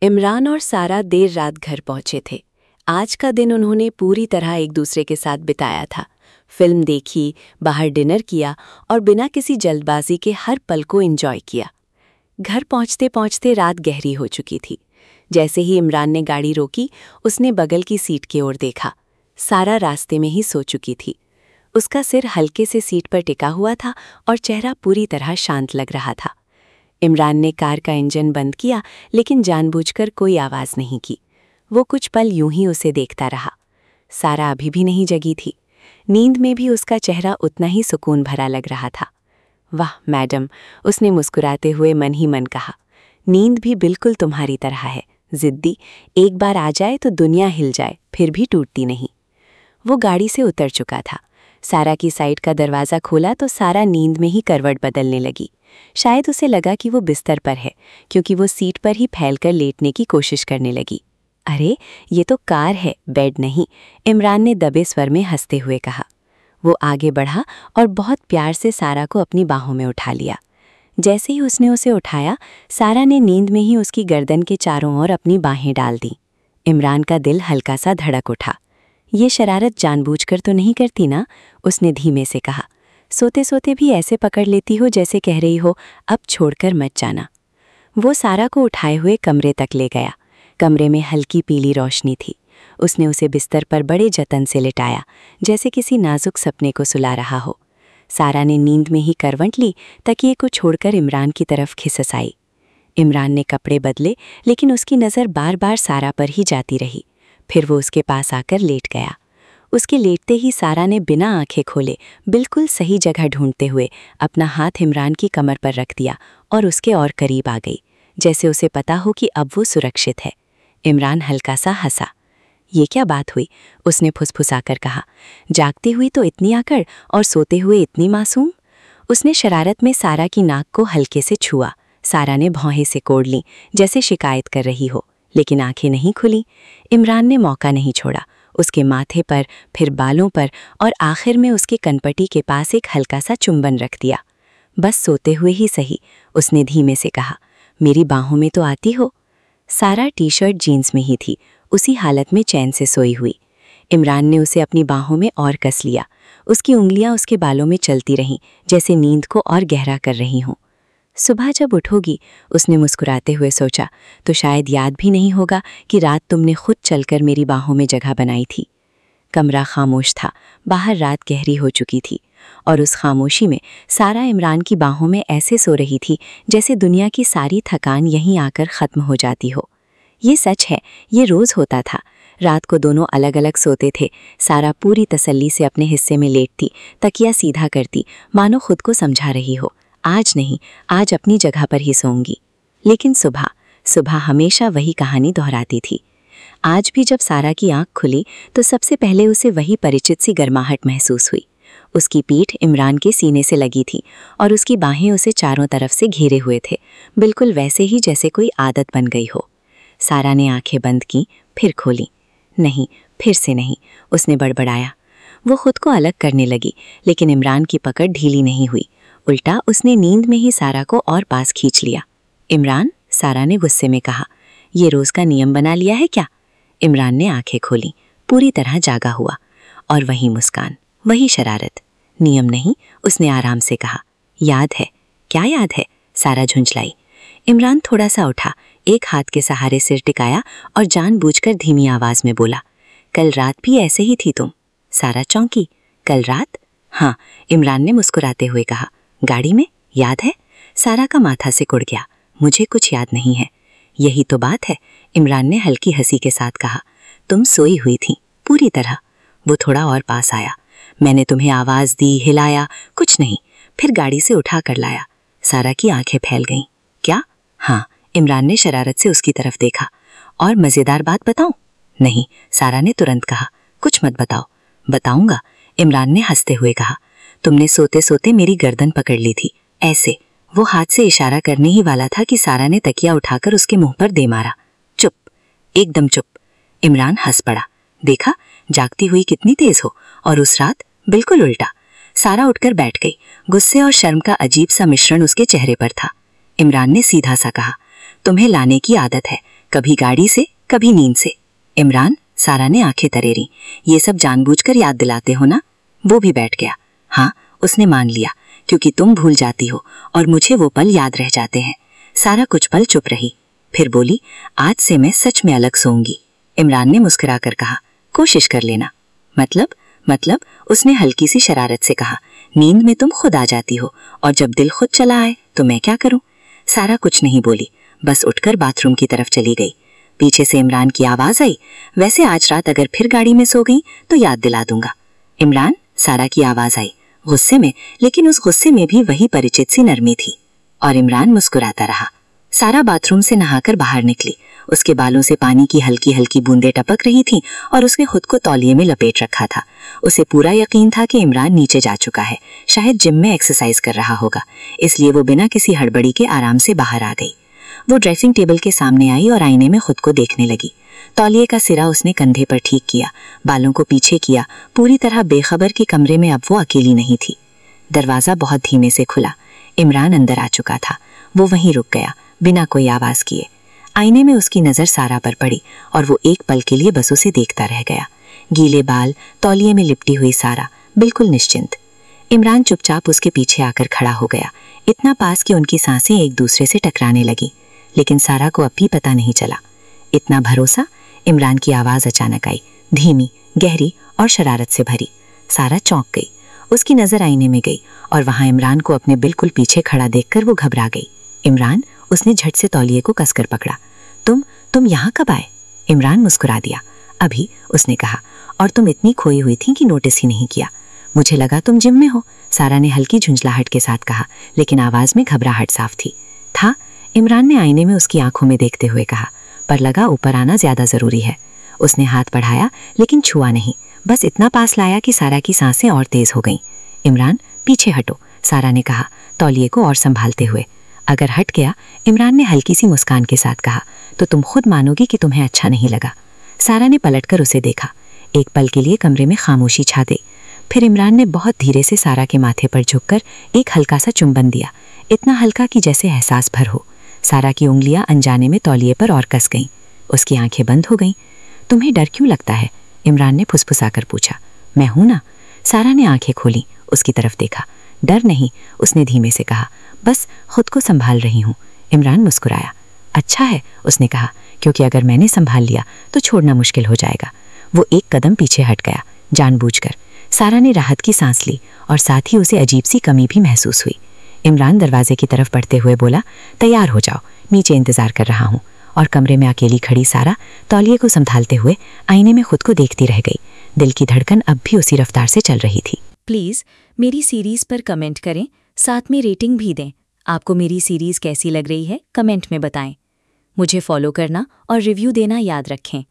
इमरान और सारा देर रात घर पहुंचे थे। आज का दिन उन्होंने पूरी तरह एक दूसरे के साथ बिताया था। फिल्म देखी, बाहर डिनर किया और बिना किसी जल्दबाजी के हर पल को एंजॉय किया। घर पहुंचते पहुंचते रात गहरी हो चुकी थी। जैसे ही इमरान ने गाड़ी रोकी, उसने बगल की सीट की ओर देखा। सारा रास्ते में ही सो चुकी थी। उसका सिर हल्के से सीट पर टिका हुआ था और चेहरा पूरी तरह शांत लग रहा था। इमरान ने कार का इंजन बंद किया, लेकिन जानबूझकर कोई आवाज़ नहीं की। वो कुछ पल यूं ही उसे देखता रहा। सारा अभी भी नहीं जगी थी। नींद में भी उसका चेहरा उतना ही सुकून भरा लग रहा था। वाह मैडम, उसने मुस्कुराते हुए मन ही मन कहा। नींद भी बिल्कुल तुम्हारी तरह है, जिद्दी। एक बार आ जाए तो दुनिया हिल जाए, फिर भी टूटती नहीं। वो गाड़ी से उतर चुका था। सारा की साइड का दरवाज़ा खोला तो सारा नींद में ही करवट बदलने लगी। शायद उसे लगा कि वो बिस्तर पर है, क्योंकि वो सीट पर ही फैलकर लेटने की कोशिश करने लगी। अरे, ये तो कार है, बेड नहीं, इमरान ने दबे स्वर में हंसते हुए कहा। वो आगे बढ़ा और बहुत प्यार से सारा को अपनी बाहों में उठा लिया। जैसे ही उसने उसे उठाया, सारा ने नींद में ही उसकी गर्दन के चारों ओर अपनी बाहें डाल दी। इमरान का दिल हल्का सा धड़क उठा। ये शरारत जानबूझकर तो नहीं करती ना, उसने धीमे से कहा। सोते सोते भी ऐसे पकड़ लेती हो जैसे कह रही हो, अब छोड़कर मत जाना। वो सारा को उठाए हुए कमरे तक ले गया। कमरे में हल्की पीली रोशनी थी। उसने उसे बिस्तर पर बड़े जतन से लिटाया, जैसे किसी नाजुक सपने को सुला रहा हो। सारा ने नींद में ही करवट ली, तकिए को छोड़कर इमरान की तरफ खिसक आई। इमरान ने कपड़े बदले, लेकिन उसकी नज़र बार बार सारा पर ही जाती रही। फिर वो उसके पास आकर लेट गया। उसके लेटते ही सारा ने बिना आंखें खोले, बिल्कुल सही जगह ढूंढते हुए अपना हाथ इमरान की कमर पर रख दिया और उसके और करीब आ गई, जैसे उसे पता हो कि अब वो सुरक्षित है। इमरान हल्का सा हंसा। ये क्या बात हुई, उसने फुसफुसाकर कहा। जागती हुई तो इतनी आकर और सोते हुए इतनी मासूम। उसने शरारत में सारा की नाक को हल्के से छुआ। सारा ने भौहें से कोड़ ली, जैसे शिकायत कर रही हो, लेकिन आंखें नहीं खुली। इमरान ने मौका नहीं छोड़ा। उसके माथे पर, फिर बालों पर और आखिर में उसके कनपटी के पास एक हल्का सा चुंबन रख दिया। बस सोते हुए ही सही, उसने धीमे से कहा। मेरी बाहों में तो आती हो। सारा टी-शर्ट जीन्स में ही थी, उसी हालत में चैन से सोई हुई। इमरान ने उसे अपनी बाहों में और कस लिया। उसकी उंगलियां उसके बालों में चलती रहीं, जैसे नींद को और गहरा कर रही हों। सुबह जब उठोगी, उसने मुस्कुराते हुए सोचा, तो शायद याद भी नहीं होगा कि रात तुमने खुद चलकर मेरी बाहों में जगह बनाई थी। कमरा खामोश था, बाहर रात गहरी हो चुकी थी, और उस खामोशी में सारा इमरान की बाहों में ऐसे सो रही थी जैसे दुनिया की सारी थकान यहीं आकर ख़त्म हो जाती हो। ये सच है, ये रोज़ होता था। रात को दोनों अलग अलग सोते थे। सारा पूरी तसल्ली से अपने हिस्से में लेटती, तकिया सीधा करती, मानो खुद को समझा रही हो, आज नहीं, आज अपनी जगह पर ही सोऊंगी। लेकिन सुबह सुबह हमेशा वही कहानी दोहराती थी। आज भी जब सारा की आंख खुली तो सबसे पहले उसे वही परिचित सी गर्माहट महसूस हुई। उसकी पीठ इमरान के सीने से लगी थी और उसकी बाहें उसे चारों तरफ से घेरे हुए थे, बिल्कुल वैसे ही जैसे कोई आदत बन गई हो। सारा ने आंखें बंद की, फिर खोली। नहीं, फिर से नहीं, उसने बड़बड़ाया। वो खुद को अलग करने लगी, लेकिन इमरान की पकड़ ढीली नहीं हुई। उल्टा उसने नींद में ही सारा को और पास खींच लिया। इमरान, सारा ने गुस्से में कहा, ये रोज़ का नियम बना लिया है क्या? इमरान ने आंखें खोली, पूरी तरह जागा हुआ। और वही मुस्कान, वही शरारत। नियम नहीं, उसने आराम से कहा। याद है? क्या याद है? सारा झुंझलाई। इमरान थोड़ा सा उठा, एक हाथ के सहारे सिर टिकाया और जानबूझकर धीमी आवाज में बोला, कल रात भी ऐसे ही थी तुम। सारा चौंकी। कल रात? हाँ, इमरान ने मुस्कुराते हुए कहा। गाड़ी में, याद है? सारा का माथा सिकुड़ गया। मुझे कुछ याद नहीं है। यही तो बात है, इमरान ने हल्की हंसी के साथ कहा। तुम सोई हुई थी, पूरी तरह। वो थोड़ा और पास आया। मैंने तुम्हें आवाज़ दी, हिलाया, कुछ नहीं, फिर गाड़ी से उठा कर लाया। सारा की आंखें फैल गईं। क्या? हाँ, इमरान ने शरारत से उसकी तरफ देखा। और मज़ेदार बात बताऊं? नहीं, सारा ने तुरंत कहा। कुछ मत बताओ। बताऊंगा, इमरान ने हंसते हुए कहा। तुमने सोते सोते मेरी गर्दन पकड़ ली थी, ऐसे। वो हाथ से इशारा करने ही वाला था कि सारा ने तकिया उठाकर उसके मुंह पर दे मारा। चुप, एकदम चुप। इमरान हंस पड़ा। देखा, जागती हुई कितनी तेज हो, और उस रात बिल्कुल उल्टा। सारा उठकर बैठ गई। गुस्से और शर्म का अजीब सा मिश्रण उसके चेहरे पर था। इमरान ने सीधा सा कहा, तुम्हें लाने की आदत है, कभी गाड़ी से, कभी नींद से। इमरान, सारा ने आंखें तरेरी। ये सब जानबूझकर याद दिलाते हो ना? वो भी बैठ गया। हाँ, उसने मान लिया, क्योंकि तुम भूल जाती हो और मुझे वो पल याद रह जाते हैं। सारा कुछ पल चुप रही, फिर बोली, आज से मैं सच में अलग सोऊंगी। इमरान ने मुस्कुराकर कहा, कोशिश कर लेना। मतलब उसने हल्की सी शरारत से कहा, नींद में तुम खुद आ जाती हो और जब दिल खुद चला आए तो मैं क्या करूं? सारा कुछ नहीं बोली, बस उठकर बाथरूम की तरफ चली गई। पीछे से इमरान की आवाज आई, वैसे आज रात अगर फिर गाड़ी में सो गई तो याद दिला दूंगा। इमरान, सारा की आवाज आई, गुस्से में, लेकिन उस गुस्से में भी वही परिचित सी नरमी थी। और इमरान मुस्कुराता रहा। सारा बाथरूम से नहाकर बाहर निकली। उसके बालों से पानी की हल्की हल्की बूंदें टपक रही थीं और उसने खुद को तौलिए में लपेट रखा था। उसे पूरा यकीन था कि इमरान नीचे जा चुका है, शायद जिम में एक्सरसाइज कर रहा होगा, इसलिए वो बिना किसी हड़बड़ी के आराम से बाहर आ गई। वो ड्रेसिंग टेबल के सामने आई और आईने में खुद को देखने लगी। तौलिए का सिरा उसने कंधे पर ठीक किया, बालों को पीछे किया, पूरी तरह बेखबर कि कमरे में अब वो अकेली नहीं थी। दरवाजा बहुत धीमे से खुला। इमरान अंदर आ चुका था। वो वहीं रुक गया, बिना कोई आवाज किए। आईने में उसकी नजर सारा पर पड़ी और वो एक पल के लिए बस उसे देखता रह गया। गीले बाल, तौलिए में लिपटी हुई सारा, बिल्कुल निश्चिंत। इमरान चुपचाप उसके पीछे आकर खड़ा हो गया, इतना पास कि उनकी सांसें एक दूसरे से टकराने लगी, लेकिन सारा को अब भी पता नहीं चला। इतना भरोसा? इमरान की आवाज अचानक आई, धीमी, गहरी और शरारत से भरी। सारा चौंक गई। उसकी नजर आईने में गई और वहां इमरान को अपने बिल्कुल पीछे खड़ा देखकर वो घबरा गई। इमरान, उसने झट से तौलिए को कसकर पकड़ा। तुम यहाँ कब आए? इमरान मुस्कुरा दिया। अभी, उसने कहा, और तुम इतनी खोई हुई थी कि नोटिस ही नहीं किया। मुझे लगा तुम जिम में हो, सारा ने हल्की झुंझलाहट के साथ कहा, लेकिन आवाज में घबराहट साफ थी। था, इमरान ने आईने में उसकी आंखों में देखते हुए कहा, पर लगा ऊपर आना ज्यादा जरूरी है। उसने हाथ बढ़ाया, लेकिन छुआ नहीं, बस इतना पास लाया कि सारा की सांसें और तेज हो गईं। इमरान, पीछे हटो, सारा ने कहा, तौलिए को और संभालते हुए। अगर हट गया, इमरान ने हल्की सी मुस्कान के साथ कहा, तो तुम खुद मानोगी कि तुम्हें अच्छा नहीं लगा। सारा ने पलटकर उसे देखा। एक पल के लिए कमरे में खामोशी छा गई। फिर इमरान ने बहुत धीरे से सारा के माथे पर झुककर एक हल्का सा चुंबन दिया, इतना हल्का कि जैसे एहसास भर हो। सारा की उंगलियां अनजाने में तौलिए पर और कस गईं। उसकी आंखें बंद हो गईं। तुम्हें डर क्यों लगता है? इमरान ने फुसफुसाकर पूछा। मैं हूं ना। सारा ने आंखें खोली, उसकी तरफ देखा। डर नहीं, उसने धीमे से कहा, बस खुद को संभाल रही हूं। इमरान मुस्कुराया। अच्छा है, उसने कहा, क्योंकि अगर मैंने संभाल लिया तो छोड़ना मुश्किल हो जाएगा। वो एक कदम पीछे हट गया, जानबूझकर। सारा ने राहत की सांस ली और साथ ही उसे अजीब सी कमी भी महसूस हुई। इमरान दरवाजे की तरफ बढ़ते हुए बोला, तैयार हो जाओ, नीचे इंतजार कर रहा हूं। और कमरे में अकेली खड़ी सारा तौलिए को संभालते हुए आईने में खुद को देखती रह गई। दिल की धड़कन अब भी उसी रफ्तार से चल रही थी। प्लीज़ मेरी सीरीज़ पर कमेंट करें, साथ में रेटिंग भी दें। आपको मेरी सीरीज़ कैसी लग रही है कमेंट में बताएं। मुझे फॉलो करना और रिव्यू देना याद रखें।